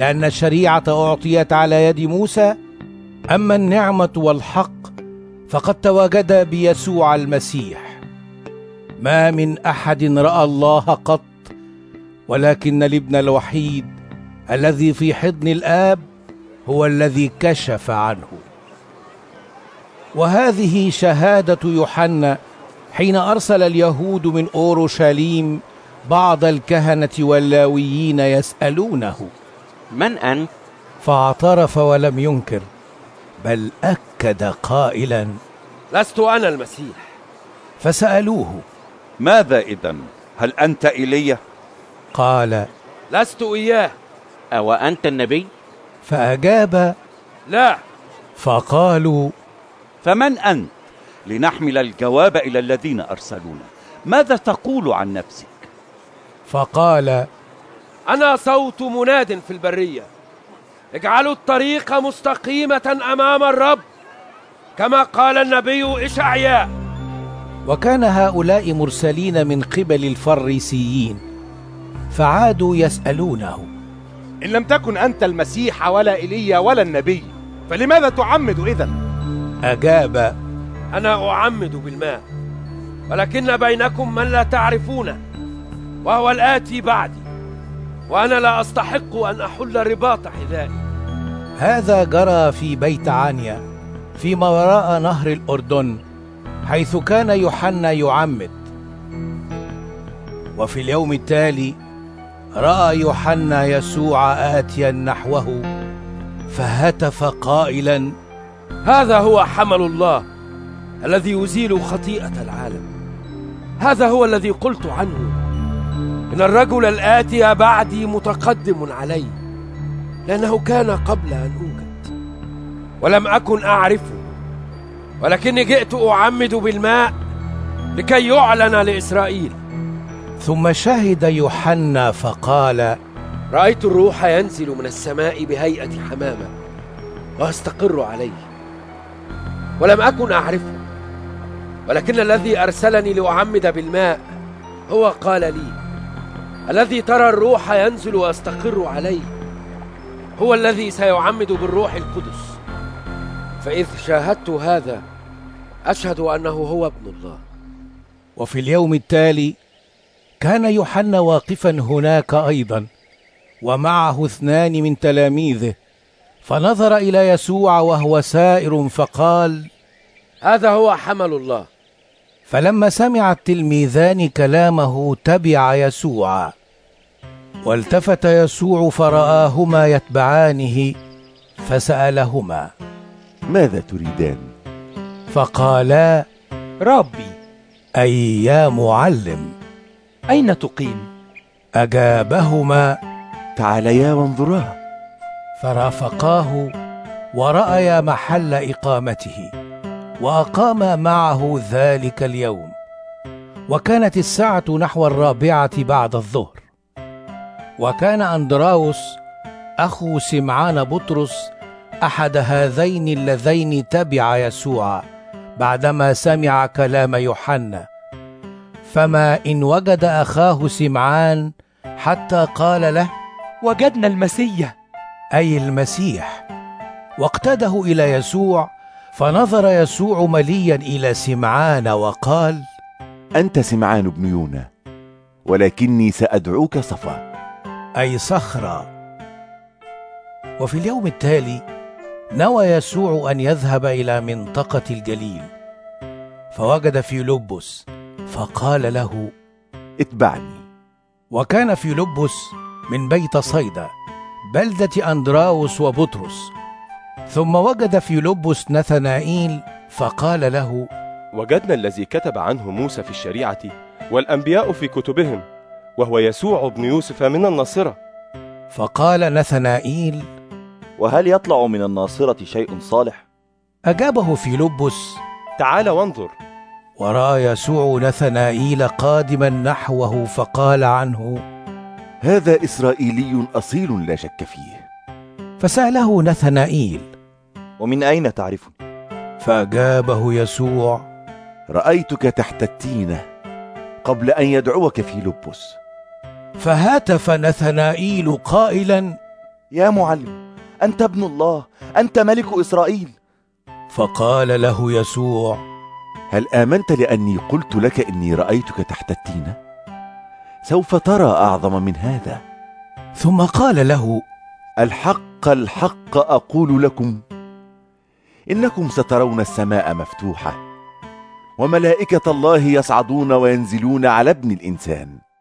لأن الشريعة أعطيت على يد موسى، أما النعمة والحق فقد تواجدا بيسوع المسيح. ما من أحد رأى الله قط، ولكن الابن الوحيد الذي في حضن الآب هو الذي كشف عنه. وهذه شهادة يوحنا حين أرسل اليهود من أورشليم بعض الكهنة واللاويين يسألونه: من أنت؟ فاعترف ولم ينكر، بل أكد قائلا: لست أنا المسيح. فسألوه: ماذا إذن؟ هل أنت إيليا؟ قال: لست إياه. أو أنت النبي؟ فأجاب: لا. فقالوا: فمن أنت لنحمل الجواب إلى الذين أرسلونا؟ ماذا تقول عن نفسك؟ فقال: أنا صوت مناد في البرية، اجعلوا الطريق مستقيمة أمام الرب، كما قال النبي إشعياء. وكان هؤلاء مرسلين من قبل الفريسيين، فعادوا يسألونه: إن لم تكن أنت المسيح ولا إيليا ولا النبي، فلماذا تعمد إذن؟ أجاب: أنا أعمد بالماء، ولكن بينكم من لا تعرفونه، وهو الآتي بعدي، وأنا لا أستحق أن أحل رباط حذائي. هذا جرى في بيت عنيا فيما وراء نهر الأردن، حيث كان يوحنا يعمد. وفي اليوم التالي رأى يوحنا يسوع آتيا نحوه، فهتف قائلا: هذا هو حمل الله الذي يزيل خطيئة العالم. هذا هو الذي قلت عنه: إن الرجل الآتي بعدي متقدم علي، لأنه كان قبل أن أوجد، ولم أكن أعرفه، ولكني جئت أعمد بالماء لكي يعلن لإسرائيل. ثم شهد يوحنا فقال: رأيت الروح ينزل من السماء بهيئة حمامة وأستقر عليه، ولم أكن أعرفه، ولكن الذي أرسلني لأعمد بالماء هو قال لي: الذي ترى الروح ينزل ويستقر عليه هو الذي سيعمد بالروح القدس. فإذ شاهدت هذا أشهد أنه هو ابن الله. وفي اليوم التالي كان يوحنا واقفا هناك أيضا، ومعه 2 من تلاميذه، فنظر إلى يسوع وهو سائر فقال: هذا هو حمل الله. فلما سمع التلميذان كلامه تبع يسوع. والتفت يسوع فرآهما يتبعانه، فسألهما: ماذا تريدان؟ فقالا: ربي، أي يا معلم. أين تقيم؟ أجابهما: تعاليا وانظراه. فرافقاه ورأيا محل إقامته، وأقام معه ذلك اليوم. وكانت الساعة نحو 4 بعد الظهر. وكان أندراوس أخو سمعان بطرس أحد هذين اللذين تبع يسوع بعدما سمع كلام يوحنا، فما إن وجد أخاه سمعان حتى قال له: وجدنا المسيح، أي المسيح. واقتده إلى يسوع، فنظر يسوع مليا إلى سمعان وقال: أنت سمعان بن يونا، ولكني سأدعوك صفا، أي صخرة. وفي اليوم التالي نوى يسوع أن يذهب إلى منطقة الجليل، فوجد فيلبس فقال له: اتبعني. وكان فيلبس من بيت صيدا، بلدة أندراوس وبطرس. ثم وجد فيلبس نثنائيل فقال له: وجدنا الذي كتب عنه موسى في الشريعة والأنبياء في كتبهم، وهو يسوع بن يوسف من الناصرة. فقال نثنائيل: وهل يطلع من الناصرة شيء صالح؟ أجابه فيلبس: تعال وانظر. ورأى يسوع نثنائيل قادما نحوه فقال عنه: هذا إسرائيلي أصيل لا شك فيه. فسأله نثنائيل: ومن أين تعرفني؟ فأجابه يسوع: رأيتك تحت التينة قبل أن يدعوك فيلبس. فهتف نثنائيل قائلا: يا معلم، أنت ابن الله، أنت ملك إسرائيل. فقال له يسوع: هل آمنت لأني قلت لك إني رأيتك تحت التينة؟ سوف ترى أعظم من هذا. ثم قال له: الحق الحق أقول لكم، إنكم سترون السماء مفتوحة وملائكة الله يصعدون وينزلون على ابن الإنسان.